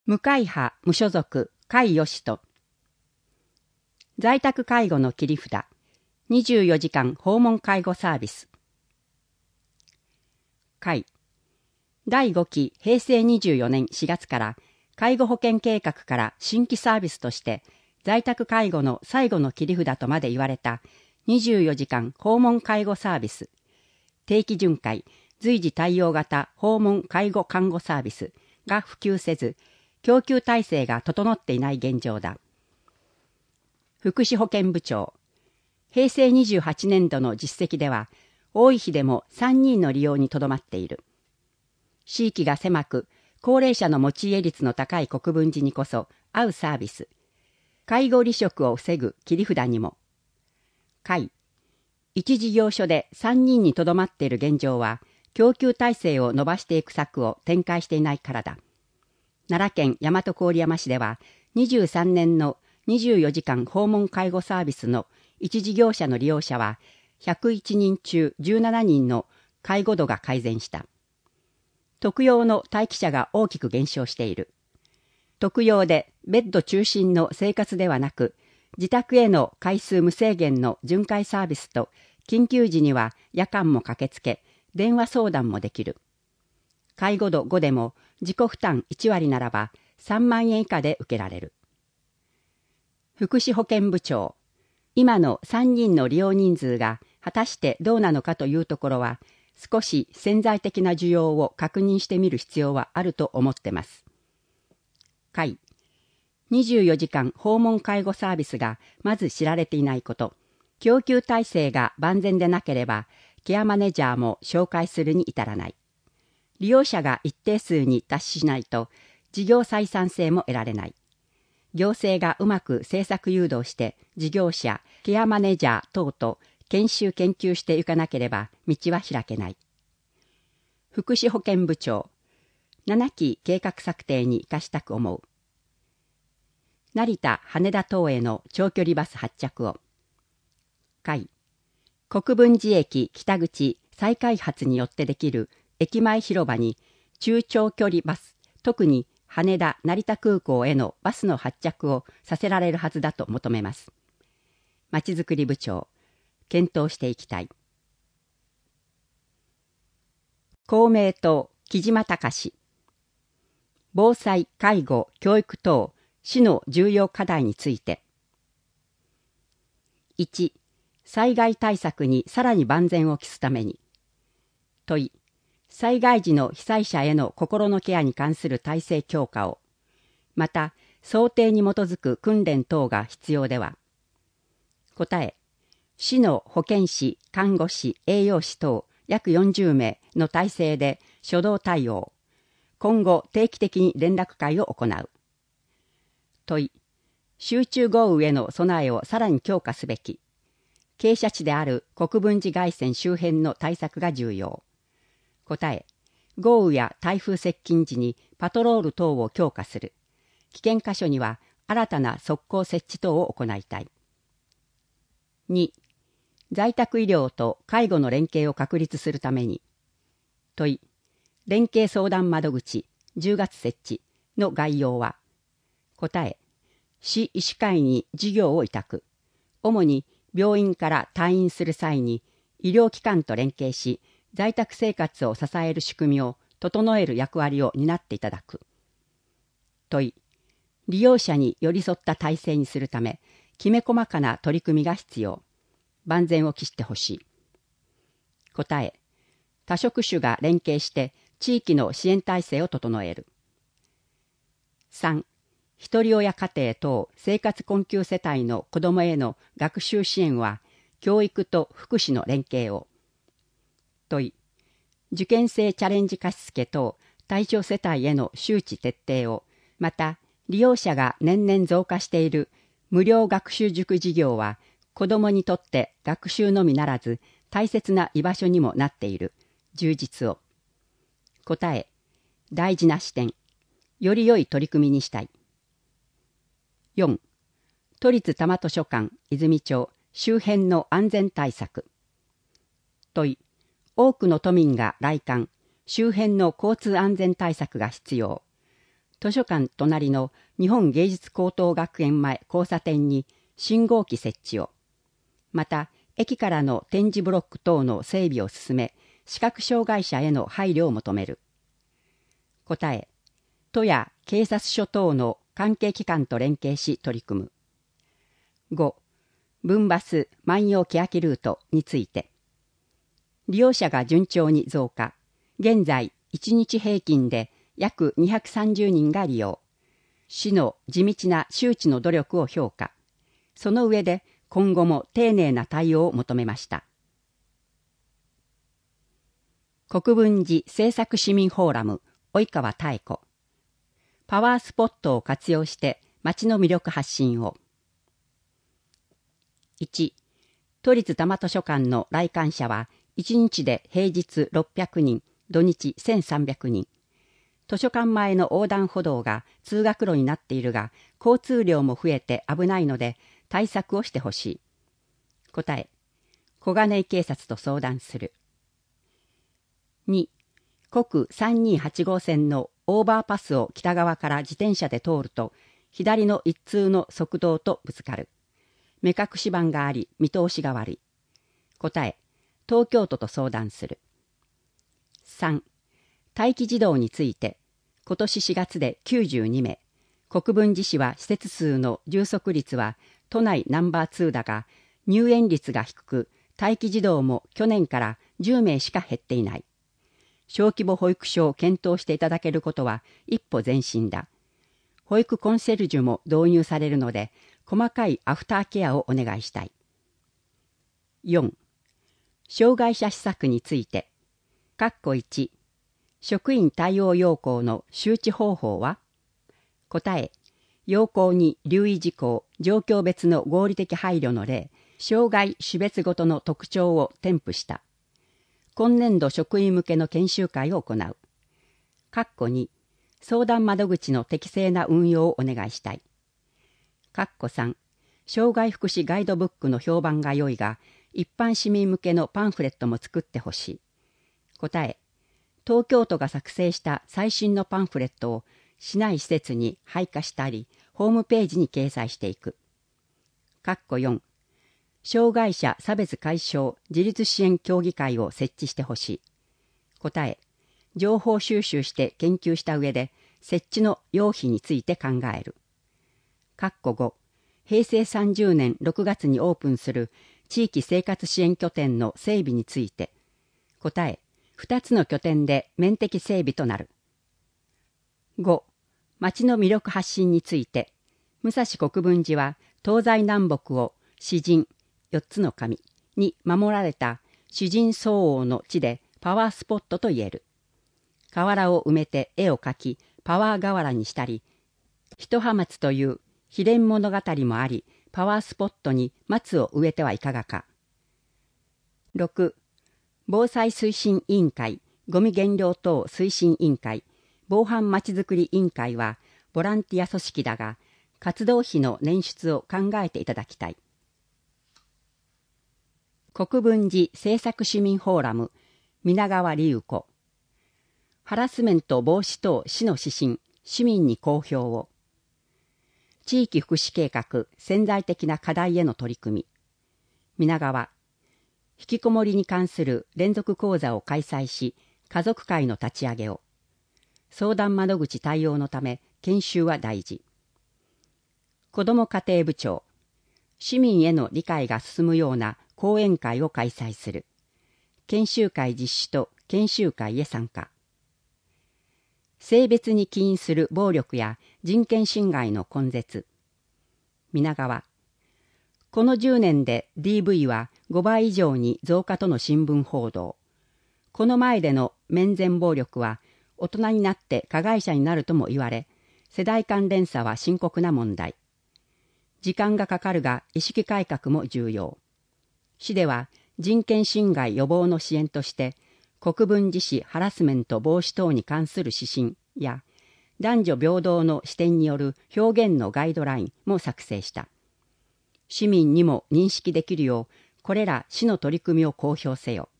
無会派無所属甲斐義人。在宅介護の切り札、24時間訪問介護サービス。甲斐。第5期平成24年4月から介護保険計画から新規サービスとして在宅介護の最後の切り札とまで言われた24時間訪問介護サービス。定期巡回、随時対応型訪問介護看護サービスが普及せず、供給体制が整っていない現状だ。福祉保健部長。平成28年度の実績では、多い日でも3人の利用にとどまっている。地域が狭く、高齢者の持ち家率の高い国分寺にこそ合うサービス。介護離職を防ぐ切り札にも。甲斐。一事業所で3人にとどまっている現状は、供給体制を伸ばしていく策を展開していないからだ。奈良県大和郡山市では、23年の24時間訪問介護サービスの一事業者の利用者は、101人中17人の介護度が改善した。特養の待機者が大きく減少している。特養でベッド中心の生活ではなく、自宅への回数無制限の巡回サービスと、緊急時には夜間も駆けつけ、電話相談もできる。介護度5でも自己負担1割ならば3万円以下で受けられる。福祉保健部長。今の3人の利用人数が果たしてどうなのかというところは、少し潜在的な需要を確認してみる必要はあると思ってます。甲斐。24時間訪問介護サービスがまず知られていないこと。供給体制が万全でなければ、ケアマネジャーも紹介するに至らない。利用者が一定数に達しないと、事業採算性も得られない。行政がうまく政策誘導して、事業者、ケアマネジャー等と研修研究していかなければ道は開けない。福祉保健部長。7期計画策定に生かしたく思う。成田羽田等への長距離バス発着を。甲斐。国分寺駅北口再開発によってできる駅前広場に中長距離バス、特に羽田成田空港へのバスの発着をさせられるはずだと求めます。まちづくり部長。検討していきたい。公明党木島隆。防災、介護、教育等市の重要課題について。1、災害対策にさらに万全を期すために。問い、災害時の被災者への心のケアに関する体制強化を、また想定に基づく訓練等が必要では。答え、市の保健師、看護師、栄養士等約40名の体制で初動対応。今後定期的に連絡会を行う。問い、集中豪雨への備えをさらに強化すべき。傾斜地である国分寺外線周辺の対策が重要。答え、豪雨や台風接近時にパトロール等を強化する。危険箇所には新たな側溝設置等を行いたい。2、在宅医療と介護の連携を確立するために。問い、連携相談窓口10月設置の概要は。答え、市医師会に事業を委託。主に病院から退院する際に医療機関と連携し、在宅生活を支える仕組みを整える役割を担っていただく。問い、利用者に寄り添った体制にするため、きめ細かな取り組みが必要。万全を期してほしい。答え、多職種が連携して地域の支援体制を整える。3、ひり親家庭等生活困窮世帯の子どもへの学習支援は、教育と福祉の連携を。問い、受験生チャレンジ貸付等対象世帯への周知徹底を、また利用者が年々増加している無料学習塾事業は、子どもにとって学習のみならず大切な居場所にもなっている。充実を。答え、大事な視点。より良い取り組みにしたい。4、都立多摩図書館泉町周辺の安全対策。問い、多くの都民が来館、周辺の交通安全対策が必要。 図書館隣の日本芸術高等学園前交差点に信号機設置を、また駅からの点字ブロック等の整備を進め、視覚障害者への配慮を求める。答え、都や警察署等の関係機関と連携し取り組む。5、分バス万葉欅ルートについて、利用者が順調に増加。現在、1日平均で約230人が利用。市の地道な周知の努力を評価。その上で今後も丁寧な対応を求めました。国分寺政策市民フォーラム、及川妙子。パワースポットを活用して街の魅力発信を。1、都立多摩図書館の来館者は1日で平日600人、土日1300人。図書館前の横断歩道が通学路になっているが、交通量も増えて危ないので対策をしてほしい。答え、小金井警察と相談する。2、国328号線のオーバーパスを北側から自転車で通ると、左の一通の側道とぶつかる。目隠し板があり、見通しが悪い。答え、東京都と相談する。3、待機児童について、今年4月で92名。国分寺市は施設数の充足率は都内ナンバー2だが、入園率が低く、待機児童も去年から10名しか減っていない。小規模保育所を検討していただけることは一歩前進だ。保育コンシェルジュも導入されるので、細かいアフターケアをお願いしたい。4、障害者施策について、1、職員対応要項の周知方法は？答え、要項に留意事項、状況別の合理的配慮の例、障害種別ごとの特徴を添付した。今年度職員向けの研修会を行う。2、相談窓口の適正な運用をお願いしたい。3、障害福祉ガイドブックの評判が良いが、一般市民向けのパンフレットも作ってほしい。答え、東京都が作成した最新のパンフレットを市内施設に配下したり、ホームページに掲載していく。4、障害者差別解消自立支援協議会を設置してほしい。答え、情報収集して研究した上で、設置の要否について考える。5、平成30年6月にオープンする地域生活支援拠点の整備について。答え、2つの拠点で面的整備となる。5、町の魅力発信について。武蔵国分寺は東西南北を詩人、4つの神に守られた詩人相応の地でパワースポットと言える。河原を埋めて絵を描き、パワー河原にしたり、一葉松という秘伝物語もあり、パワースポットに松を植えてはいかがか。6、防災推進委員会、ゴミ減量等推進委員会、防犯まちづくり委員会はボランティア組織だが、活動費の捻出を考えていただきたい。国分寺政策市民フォーラム、皆川理由子。ハラスメント防止等市の指針、市民に公表を。地域福祉計画、潜在的な課題への取り組み。皆川。引きこもりに関する連続講座を開催し、家族会の立ち上げを。相談窓口対応のため、研修は大事。子ども家庭部長。市民への理解が進むような講演会を開催する。研修会実施と研修会へ参加。性別に起因する暴力や人権侵害の根絶。皆川。この10年で DV は5倍以上に増加との新聞報道。この前での面前暴力は大人になって加害者になるとも言われ、世代間連鎖は深刻な問題。時間がかかるが意識改革も重要。市では人権侵害予防の支援として、国分寺市ハラスメント防止等に関する指針や、男女平等の視点による表現のガイドラインも作成した。市民にも認識できるよう、これら市の取り組みを公表せよ。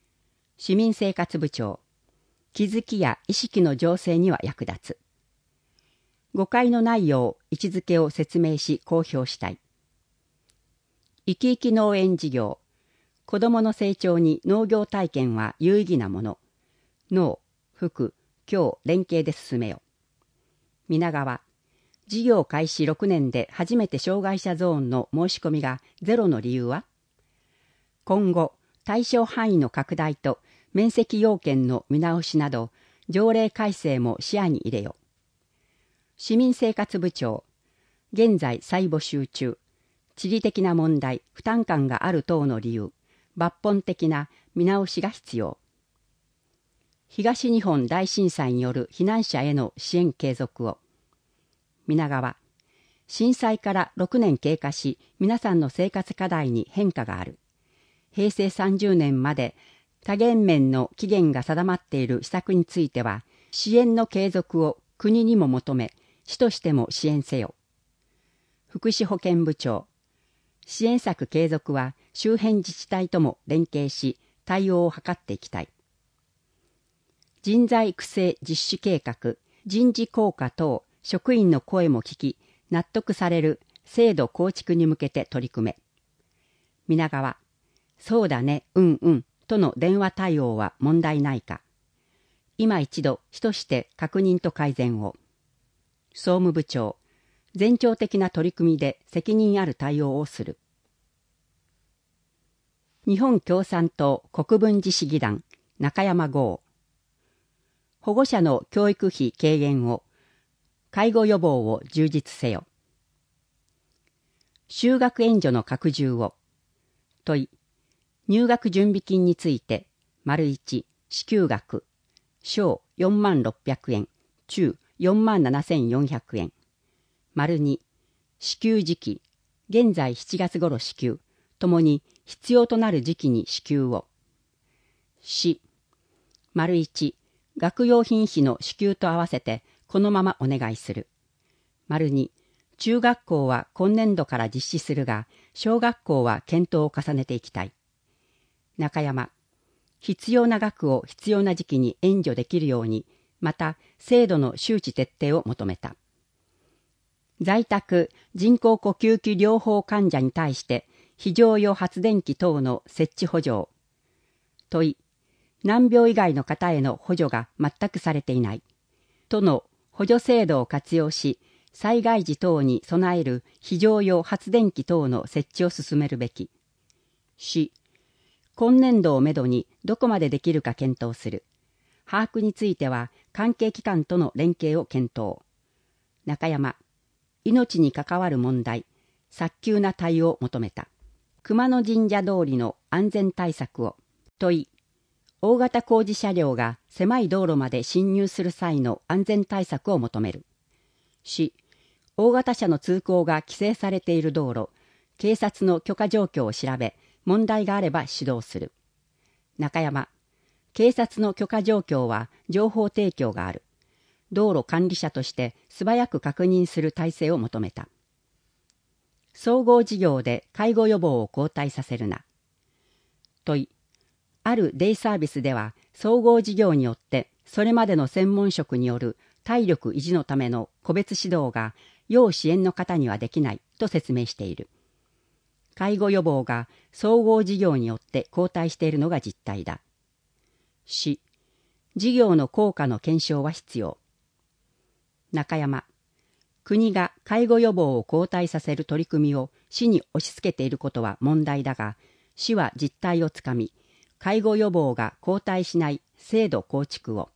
市民生活部長、気づきや意識の醸成には役立つ。 誤解のないよう位置づけを説明し公表したい。生き生き農園事業。子どもの成長に農業体験は有意義なもの。農、福、教連携で進めよ。皆川。事業開始6年で初めて障害者ゾーンの申し込みがゼロの理由は？今後、対象範囲の拡大と面積要件の見直しなど、条例改正も視野に入れよ。市民生活部長。現在再募集中。地理的な問題、負担感がある等の理由、抜本的な見直しが必要。東日本大震災による避難者への支援継続を。皆川。震災から6年経過し、皆さんの生活課題に変化がある。平成30年まで多元面の期限が定まっている施策については、支援の継続を国にも求め、市としても支援せよ。福祉保健部長。支援策継続は周辺自治体とも連携し、対応を図っていきたい。人材育成実施計画、人事効果等、職員の声も聞き、納得される制度構築に向けて取り組め。皆川。そうだね、うんうん、との電話対応は問題ないか。今一度、市として確認と改善を。総務部長。全庁的な取り組みで責任ある対応をする。日本共産党国分寺市議団中山剛。保護者の教育費軽減を、介護予防を充実せよ。就学援助の拡充を。問い。入学準備金について、1、支給額、小4600円、中47400円。2、支給時期、現在7月頃支給、ともに必要となる時期に支給を。4、1、学用品費の支給と合わせてこのままお願いする。2、中学校は今年度から実施するが、小学校は検討を重ねていきたい。中山。必要な額を必要な時期に援助できるように、また制度の周知徹底を求めた。在宅人工呼吸器療法患者に対して非常用発電機等の設置補助を。問い。難病以外の方への補助が全くされていない。都の補助制度を活用し、災害時等に備える非常用発電機等の設置を進めるべき。4、今年度をめどにどこまでできるか検討する。把握については関係機関との連携を検討。中山。命に関わる問題、早急な対応を求めた。熊野神社通りの安全対策を。問い。大型工事車両が狭い道路まで進入する際の安全対策を求める。4、大型車の通行が規制されている道路、警察の許可状況を調べ、問題があれば指導する。中山。警察の許可状況は情報提供がある。道路管理者として素早く確認する体制を求めた。総合事業で介護予防を後退させるな。問い。あるデイサービスでは総合事業によってそれまでの専門職による体力維持のための個別指導が要支援の方にはできないと説明している。介護予防が総合事業によって後退しているのが実態だ。4、事業の効果の検証は必要。中山。国が介護予防を後退させる取り組みを市に押し付けていることは問題だが、市は実態をつかみ、介護予防が後退しない制度構築を。